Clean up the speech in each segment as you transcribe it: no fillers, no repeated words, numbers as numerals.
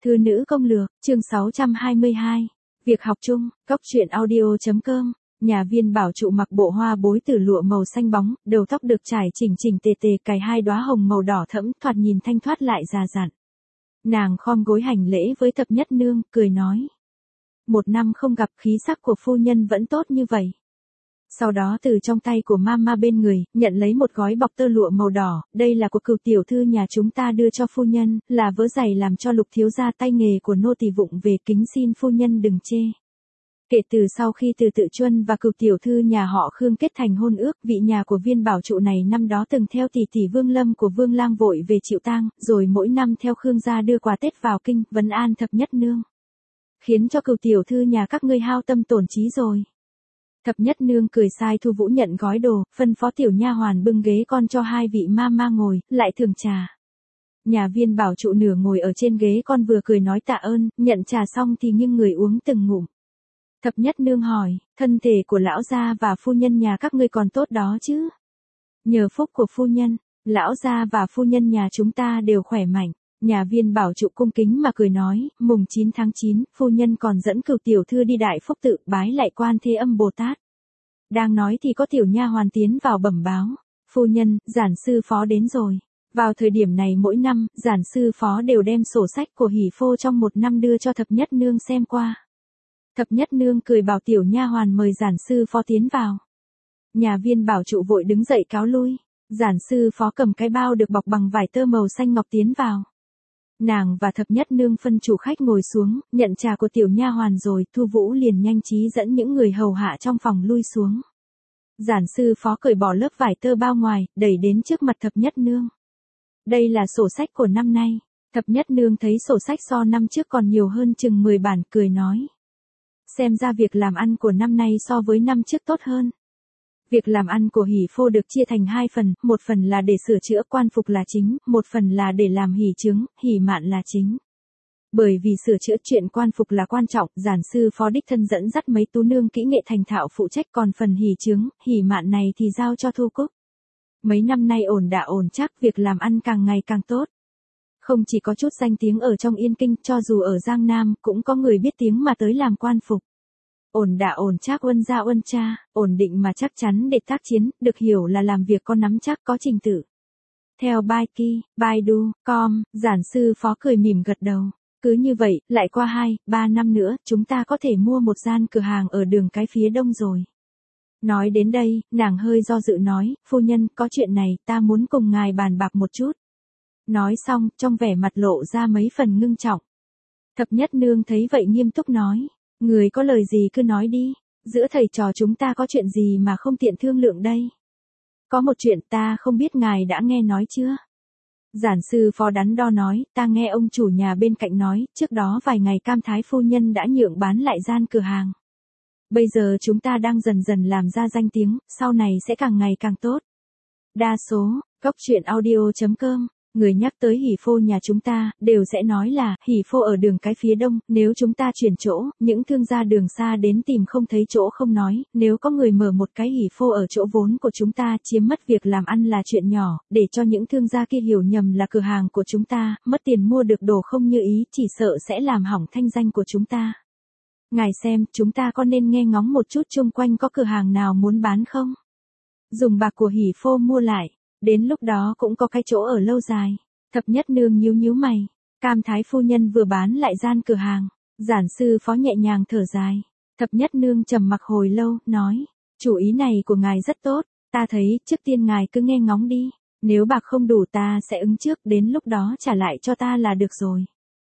Thư nữ công lược, chương 622. Việc học chung, góc truyện audio.com. Nhà viên bảo trụ mặc bộ hoa bối từ lụa màu xanh bóng, đầu tóc được trải chỉnh chỉnh tề tề, cài hai đóa hồng màu đỏ thẫm, thoạt nhìn thanh thoát lại già dặn. Nàng khom gối hành lễ với thập nhất nương, cười nói: một năm không gặp, khí sắc của phu nhân vẫn tốt như vậy. Sau đó từ trong tay của mama bên người, nhận lấy một gói bọc tơ lụa màu đỏ, đây là của cửu tiểu thư nhà chúng ta đưa cho phu nhân, là vớ giày làm cho Lục thiếu gia tay nghề của nô tỳ vụng về, kính xin phu nhân đừng chê. Kể từ sau khi từ Tự Chuân và cửu tiểu thư nhà họ Khương kết thành hôn ước, vị nhà của viên bảo trụ này năm đó từng theo tỷ tỷ Vương Lâm của Vương Lang vội về chịu tang, rồi mỗi năm theo Khương gia đưa quà Tết vào kinh, vấn an thập nhất nương. Khiến cho cửu tiểu thư nhà các ngươi hao tâm tổn trí rồi. Thập nhất nương cười sai Thu Vũ nhận gói đồ, phân phó tiểu nha hoàn bưng ghế con cho hai vị mama ngồi, lại thưởng trà. Nhà viên bảo trụ nửa ngồi ở trên ghế con vừa cười nói tạ ơn, nhận trà xong thì nghiêng người uống từng ngụm. Thập nhất nương hỏi, thân thể của lão gia và phu nhân nhà các ngươi còn tốt đó chứ? Nhờ phúc của phu nhân, lão gia và phu nhân nhà chúng ta đều khỏe mạnh. Nhà viên bảo trụ cung kính mà cười nói, mùng 9 tháng 9, phu nhân còn dẫn cửu tiểu thư đi Đại Phúc Tự bái lại Quan Thế Âm Bồ Tát. Đang nói thì có tiểu nha hoàn tiến vào bẩm báo, phu nhân, giản sư phó đến rồi. Vào thời điểm này mỗi năm, giản sư phó đều đem sổ sách của hỷ phô trong một năm đưa cho thập nhất nương xem qua. Thập nhất nương cười bảo tiểu nha hoàn mời giản sư phó tiến vào. Nhà viên bảo trụ vội đứng dậy cáo lui, giản sư phó cầm cái bao được bọc bằng vải tơ màu xanh ngọc tiến vào. Nàng và thập nhất nương phân chủ khách ngồi xuống, nhận trà của tiểu nha hoàn rồi, Thu Vũ liền nhanh trí dẫn những người hầu hạ trong phòng lui xuống. Giản sư phó cởi bỏ lớp vải tơ bao ngoài, đẩy đến trước mặt thập nhất nương. Đây là sổ sách của năm nay. Thập nhất nương thấy sổ sách so năm trước còn nhiều hơn chừng 10 bản, cười nói. Xem ra việc làm ăn của năm nay so với năm trước tốt hơn. Việc làm ăn của hỷ phô được chia thành hai phần, một phần là để sửa chữa quan phục là chính, một phần là để làm hỷ chứng, hỷ mạn là chính. Bởi vì sửa chữa chuyện quan phục là quan trọng, giản sư phó đích thân dẫn dắt mấy tú nương kỹ nghệ thành thạo phụ trách, còn phần hỷ chứng, hỷ mạn này thì giao cho Thu Cúc. Mấy năm nay ổn đả ổn chắc, việc làm ăn càng ngày càng tốt. Không chỉ có chút danh tiếng ở trong Yên Kinh, cho dù ở Giang Nam cũng có người biết tiếng mà tới làm quan phục. Ổn đả ổn chắc uân gia uân cha, ổn định mà chắc chắn để tác chiến, được hiểu là làm việc có nắm chắc có trình tự. Theo Baidu.com, giản sư phó cười mỉm gật đầu. Cứ như vậy, lại qua 2-3 năm nữa, chúng ta có thể mua một gian cửa hàng ở đường cái phía đông rồi. Nói đến đây, nàng hơi do dự nói, phu nhân, có chuyện này, ta muốn cùng ngài bàn bạc một chút. Nói xong, trong vẻ mặt lộ ra mấy phần ngưng trọng. Thập nhất nương thấy vậy nghiêm túc nói. Người có lời gì cứ nói đi, giữa thầy trò chúng ta có chuyện gì mà không tiện thương lượng đây. Có một chuyện ta không biết ngài đã nghe nói chưa? Giản sư phó đắn đo nói, ta nghe ông chủ nhà bên cạnh nói, trước đó vài ngày Cam Thái phu nhân đã nhượng bán lại gian cửa hàng. Bây giờ chúng ta đang dần dần làm ra danh tiếng, sau này sẽ càng ngày càng tốt. Đa số, góc truyện audio.com. Người nhắc tới hỷ phô nhà chúng ta, đều sẽ nói là, hỷ phô ở đường cái phía đông, nếu chúng ta chuyển chỗ, những thương gia đường xa đến tìm không thấy chỗ không nói, nếu có người mở một cái hỷ phô ở chỗ vốn của chúng ta, chiếm mất việc làm ăn là chuyện nhỏ, để cho những thương gia kia hiểu nhầm là cửa hàng của chúng ta, mất tiền mua được đồ không như ý, chỉ sợ sẽ làm hỏng thanh danh của chúng ta. Ngài xem, chúng ta có nên nghe ngóng một chút chung quanh có cửa hàng nào muốn bán không? Dùng bạc của hỷ phô mua lại. Đến lúc đó cũng có cái chỗ ở lâu dài. Thập nhất nương nhíu mày. Cam Thái phu nhân vừa bán lại gian cửa hàng. Giản sư phó nhẹ nhàng thở dài. Thập nhất nương trầm mặc hồi lâu, nói. Chủ ý này của ngài rất tốt. Ta thấy, trước tiên ngài cứ nghe ngóng đi. Nếu bạc không đủ ta sẽ ứng trước, đến lúc đó trả lại cho ta là được rồi.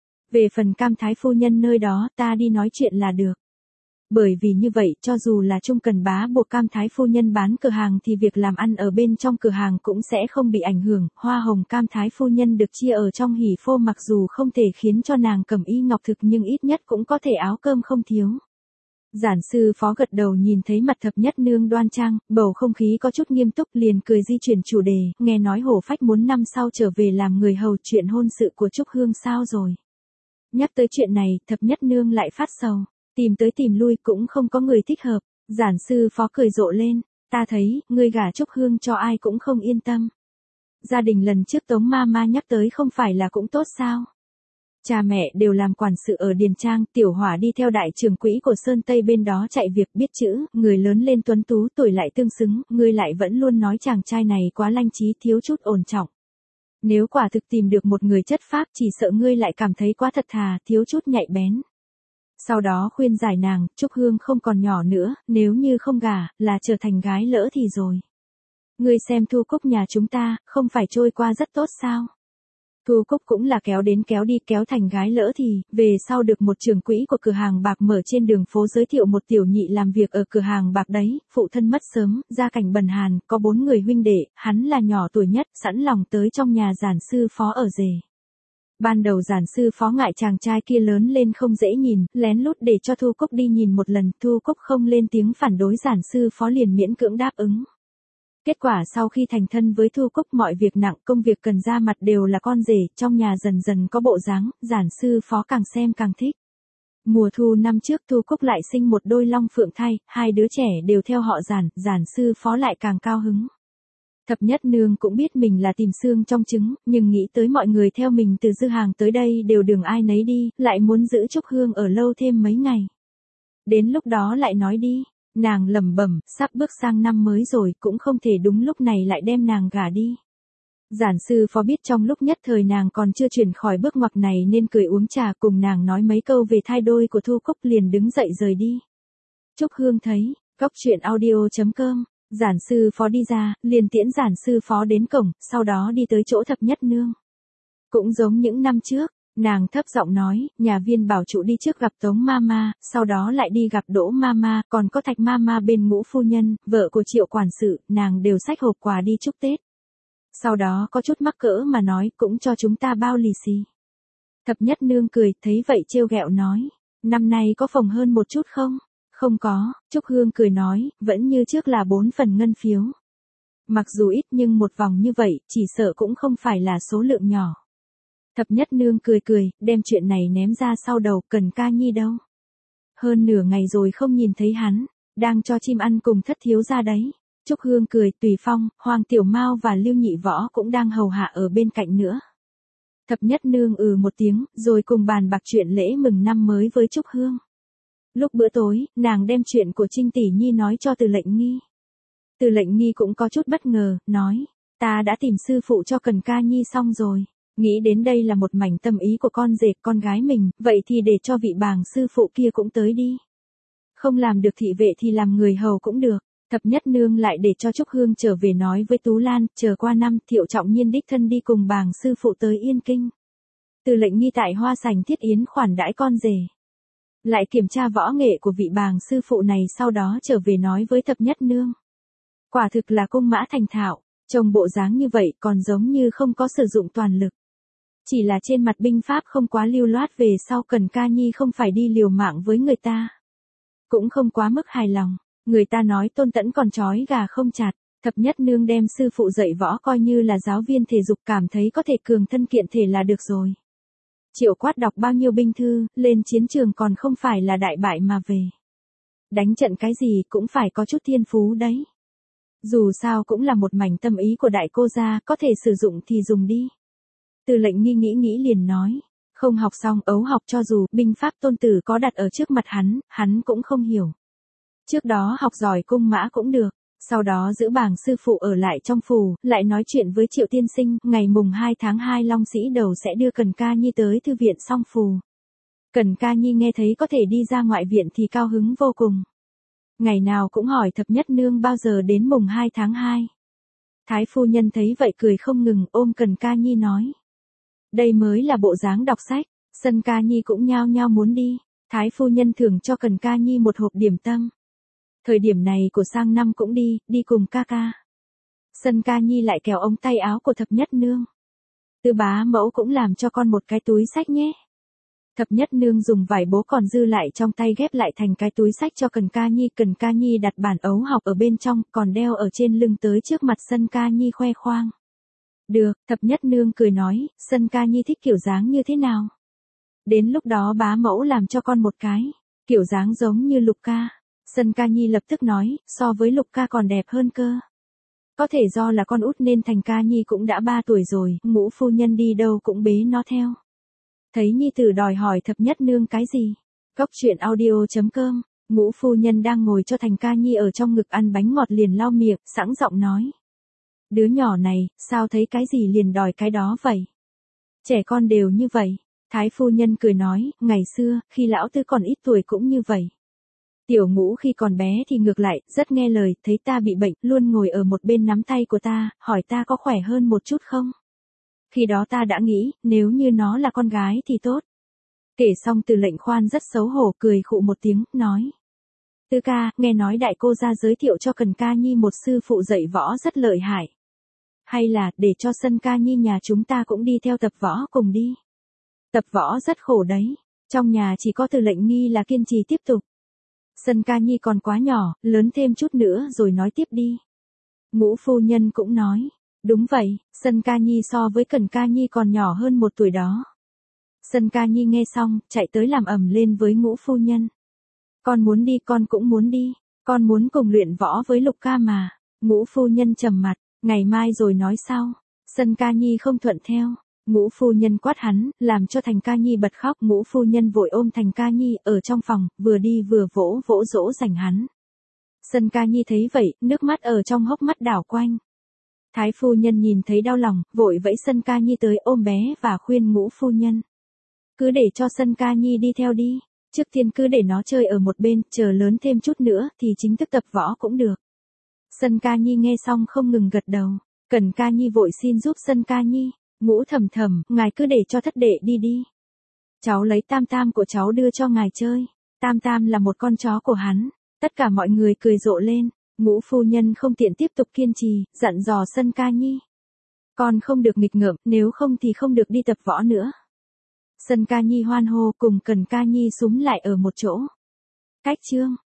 Về phần Cam Thái phu nhân nơi đó, ta đi nói chuyện là được. Bởi vì như vậy, cho dù là Trung Cần Bá buộc Cam Thái phu nhân bán cửa hàng thì việc làm ăn ở bên trong cửa hàng cũng sẽ không bị ảnh hưởng, hoa hồng Cam Thái phu nhân được chia ở trong hỷ phô mặc dù không thể khiến cho nàng cẩm y ngọc thực nhưng ít nhất cũng có thể áo cơm không thiếu. Giản sư phó gật đầu nhìn thấy mặt thập nhất nương đoan trang, bầu không khí có chút nghiêm túc liền cười di chuyển chủ đề, nghe nói Hổ Phách muốn năm sau trở về làm người hầu, chuyện hôn sự của Trúc Hương sao rồi. Nhắc tới chuyện này, thập nhất nương lại phát sầu. Tìm tới tìm lui cũng không có người thích hợp, giản sư phó cười rộ lên, ta thấy, ngươi gả Trúc Hương cho ai cũng không yên tâm. Gia đình lần trước Tống Mama nhắc tới không phải là cũng tốt sao? Cha mẹ đều làm quản sự ở Điền Trang, Tiểu Hỏa đi theo đại trưởng quỹ của Sơn Tây bên đó chạy việc biết chữ, người lớn lên tuấn tú tuổi lại tương xứng, ngươi lại vẫn luôn nói chàng trai này quá lanh trí thiếu chút ổn trọng. Nếu quả thực tìm được một người chất phác chỉ sợ ngươi lại cảm thấy quá thật thà, thiếu chút nhạy bén. Sau đó khuyên giải nàng, Trúc Hương không còn nhỏ nữa, nếu như không gả, là trở thành gái lỡ thì rồi. Ngươi xem Thu Cúc nhà chúng ta, không phải trôi qua rất tốt sao? Thu Cúc cũng là kéo đến kéo đi kéo thành gái lỡ thì, về sau được một trưởng quỹ của cửa hàng bạc mở trên đường phố giới thiệu một tiểu nhị làm việc ở cửa hàng bạc đấy, phụ thân mất sớm, gia cảnh bần hàn, có 4 người huynh đệ, hắn là nhỏ tuổi nhất, sẵn lòng tới trong nhà giản sư phó ở rể. Ban đầu giản sư phó ngại chàng trai kia lớn lên không dễ nhìn, lén lút để cho Thu Cúc đi nhìn một lần, Thu Cúc không lên tiếng phản đối giản sư phó liền miễn cưỡng đáp ứng. Kết quả sau khi thành thân với Thu Cúc mọi việc nặng công việc cần ra mặt đều là con rể, trong nhà dần dần có bộ dáng, giản sư phó càng xem càng thích. Mùa thu năm trước Thu Cúc lại sinh một đôi long phượng thai, 2 đứa trẻ đều theo họ giản sư phó lại càng cao hứng. Thập Nhất Nương cũng biết mình là tìm xương trong trứng, nhưng nghĩ tới mọi người theo mình từ Dư Hàng tới đây đều đường ai nấy đi, lại muốn giữ Trúc Hương ở lâu thêm mấy ngày. Đến lúc đó lại nói đi. Nàng lẩm bẩm, sắp bước sang năm mới rồi, cũng không thể đúng lúc này lại đem nàng gả đi. Giản sư phó biết trong lúc nhất thời nàng còn chưa chuyển khỏi bước ngoặt này nên cười uống trà cùng nàng nói mấy câu về thai đôi của Thu Cúc liền đứng dậy rời đi. Trúc Hương thấy, góc truyện audio.com, giản sư phó đi ra, liền tiễn giản sư phó đến cổng, sau đó đi tới chỗ Thập Nhất Nương. Cũng giống những năm trước. Nàng thấp giọng nói, nhà viên bảo trụ đi trước gặp Tống Mama, sau đó lại đi gặp Đỗ Mama, còn có Thạch Mama bên Ngũ phu nhân, vợ của Triệu quản sự, nàng đều xách hộp quà đi chúc Tết. Sau đó có chút mắc cỡ mà nói, cũng cho chúng ta bao lì xì. Thập Nhất Nương cười, thấy vậy trêu ghẹo nói, năm nay có phồng hơn một chút không? Không có, Trúc Hương cười nói, vẫn như trước là 4 phần ngân phiếu. Mặc dù ít nhưng một vòng như vậy, chỉ sợ cũng không phải là số lượng nhỏ. Thập Nhất Nương cười cười, đem chuyện này ném ra sau đầu, Cần Ca Nhi đâu? Hơn nửa ngày rồi không nhìn thấy hắn, đang cho chim ăn cùng Thất thiếu gia đấy. Trúc Hương cười, Tùy Phong, Hoàng Tiểu Mao và Lưu Nhị Võ cũng đang hầu hạ ở bên cạnh nữa. Thập Nhất Nương một tiếng, rồi cùng bàn bạc chuyện lễ mừng năm mới với Trúc Hương. Lúc bữa tối, nàng đem chuyện của Trinh Tỷ Nhi nói cho Từ Lệnh Nghi. Từ Lệnh Nghi cũng có chút bất ngờ, nói, ta đã tìm sư phụ cho Cần Ca Nhi xong rồi. Nghĩ đến đây là một mảnh tâm ý của con rể, con gái mình, vậy thì để cho vị bàng sư phụ kia cũng tới đi. Không làm được thị vệ thì làm người hầu cũng được. Thập Nhất Nương lại để cho Trúc Hương trở về nói với Tú Lan, chờ qua năm Thiệu Trọng Nhiên đích thân đi cùng bàng sư phụ tới Yên Kinh. Từ Lệnh Nghi tại Hoa Sành thiết yến khoản đãi con rể. Lại kiểm tra võ nghệ của vị bàng sư phụ này sau đó trở về nói với Thập Nhất Nương. Quả thực là cung mã thành thạo, trông bộ dáng như vậy còn giống như không có sử dụng toàn lực. Chỉ là trên mặt binh pháp không quá lưu loát về sau Cần Ca Nhi không phải đi liều mạng với người ta. Cũng không quá mức hài lòng, người ta nói Tôn Tẫn còn trói gà không chặt, Thập Nhất Nương đem sư phụ dạy võ coi như là giáo viên thể dục cảm thấy có thể cường thân kiện thể là được rồi. Triệu Quát đọc bao nhiêu binh thư, lên chiến trường còn không phải là đại bại mà về. Đánh trận cái gì cũng phải có chút thiên phú đấy. Dù sao cũng là một mảnh tâm ý của đại cô gia, có thể sử dụng thì dùng đi. Từ Lệnh Nghi nghĩ liền nói, không học xong ấu học cho dù binh pháp Tôn Tử có đặt ở trước mặt hắn cũng không hiểu. Trước đó học giỏi cung mã cũng được, sau đó giữ bàng sư phụ ở lại trong phủ, lại nói chuyện với Triệu tiên sinh, ngày mùng 2 tháng 2 Long Sĩ Đầu sẽ đưa Cần Ca Nhi tới thư viện Song Phù. Cần Ca Nhi nghe thấy có thể đi ra ngoại viện thì cao hứng vô cùng. Ngày nào cũng hỏi Thập Nhất Nương bao giờ đến mùng 2 tháng 2. Thái phu nhân thấy vậy cười không ngừng, ôm Cần Ca Nhi nói. Đây mới là bộ dáng đọc sách, Sân Ca Nhi cũng nhao nhao muốn đi. Thái phu nhân thưởng cho Cần Ca Nhi một hộp điểm tâm. Thời điểm này của sang năm cũng đi cùng ca ca. Sân Ca Nhi lại kéo ống tay áo của Thập Nhất Nương. Tư bá mẫu cũng làm cho con một cái túi sách nhé. Thập Nhất Nương dùng vải bố còn dư lại trong tay ghép lại thành cái túi sách cho Cần Ca Nhi đặt bản ấu học ở bên trong, còn đeo ở trên lưng tới trước mặt Sân Ca Nhi khoe khoang. Được, Thập Nhất Nương cười nói, Sân Ca Nhi thích kiểu dáng như thế nào? Đến lúc đó bá mẫu làm cho con một cái, kiểu dáng giống như Lục ca. Sân Ca Nhi lập tức nói, so với Lục ca còn đẹp hơn cơ. Có thể do là con út nên Thành Ca Nhi cũng đã 3 tuổi rồi, Ngũ phu nhân đi đâu cũng bế nó theo. Thấy nhi tử đòi hỏi thập nhất nương cái gì? Góc chuyện audio.com, Ngũ phu nhân đang ngồi cho Thành Ca Nhi ở trong ngực ăn bánh ngọt liền lau miệng, sẵn giọng nói. Đứa nhỏ này, sao thấy cái gì liền đòi cái đó vậy? Trẻ con đều như vậy. Thái phu nhân cười nói, ngày xưa, khi lão tư còn ít tuổi cũng như vậy. Tiểu Ngũ khi còn bé thì ngược lại, rất nghe lời, thấy ta bị bệnh, luôn ngồi ở một bên nắm tay của ta, hỏi ta có khỏe hơn một chút không? Khi đó ta đã nghĩ, nếu như nó là con gái thì tốt. Kể xong Từ Lệnh Khoan rất xấu hổ, cười khụ một tiếng, nói. Tư ca, nghe nói đại cô ra giới thiệu cho Cần Ca Nhi một sư phụ dạy võ rất lợi hại. Hay là, để cho Sân Ca Nhi nhà chúng ta cũng đi theo tập võ cùng đi. Tập võ rất khổ đấy, trong nhà chỉ có Từ Lệnh Nghi là kiên trì tiếp tục. Sân Ca Nhi còn quá nhỏ, lớn thêm chút nữa rồi nói tiếp đi. Ngũ phu nhân cũng nói, đúng vậy, Sân Ca Nhi so với Cần Ca Nhi còn nhỏ hơn 1 tuổi đó. Sân Ca Nhi nghe xong, chạy tới làm ầm lên với Ngũ phu nhân. Con muốn đi, con cũng muốn đi, con muốn cùng luyện võ với Lục ca mà. Ngũ phu nhân trầm mặt, ngày mai rồi nói sau. Sân Ca Nhi không thuận theo. Ngũ phu nhân quát hắn, làm cho Thành Ca Nhi bật khóc. Ngũ phu nhân vội ôm Thành Ca Nhi ở trong phòng, vừa đi vừa vỗ vỗ dỗ dành hắn. Sân Ca Nhi thấy vậy, nước mắt ở trong hốc mắt đảo quanh. Thái phu nhân nhìn thấy đau lòng, vội vẫy Sân Ca Nhi tới ôm bé và khuyên Ngũ phu nhân. Cứ để cho Sân Ca Nhi đi theo đi, trước tiên cứ để nó chơi ở một bên, chờ lớn thêm chút nữa thì chính thức tập võ cũng được. Sân Ca Nhi nghe xong không ngừng gật đầu. Cần Ca Nhi vội xin giúp Sân Ca Nhi. Ngũ thầm thầm, ngài cứ để cho thất đệ đi đi. Cháu lấy Tam Tam của cháu đưa cho ngài chơi. Tam Tam là một con chó của hắn. Tất cả mọi người cười rộ lên. Ngũ phu nhân không tiện tiếp tục kiên trì, dặn dò Sân Ca Nhi. Con không được nghịch ngợm, nếu không thì không được đi tập võ nữa. Sân Ca Nhi hoan hô cùng Cần Ca Nhi súm lại ở một chỗ. Cách chương.